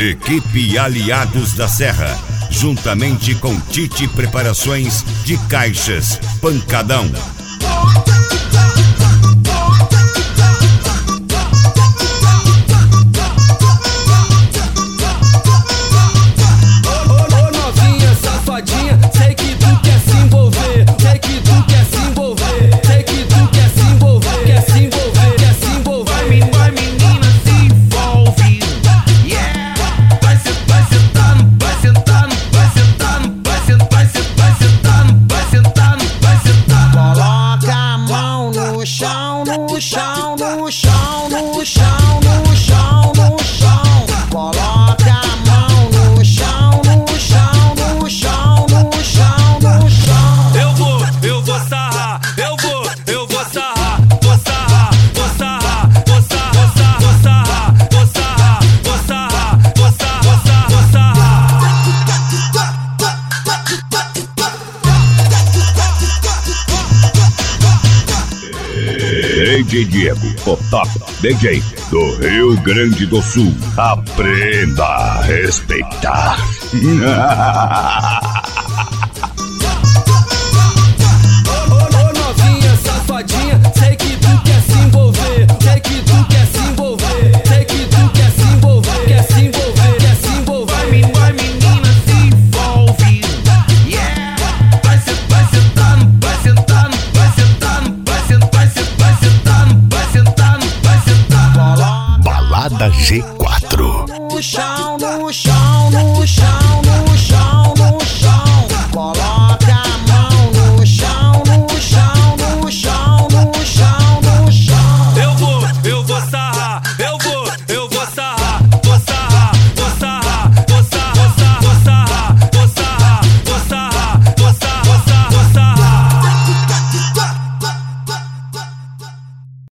Equipe Aliados da Serra, juntamente com Tite Preparações de Caixas, Pancadão. DJ Diego, o top DJ do Rio Grande do Sul. Aprenda a respeitar. Ô novinha safadinha, sei que tu quer se envolver, sei que tu quer se envolver, sei que tu quer se envolver, quer se envolver, quer se envolver. Vai menina, se envolve. Yeah. Vai sentando, vai sentando, vai sentando, vai sentando, vai sentando, vai sentando, vai sentando. Balada G4. No chão, no chão, no chão, no chão.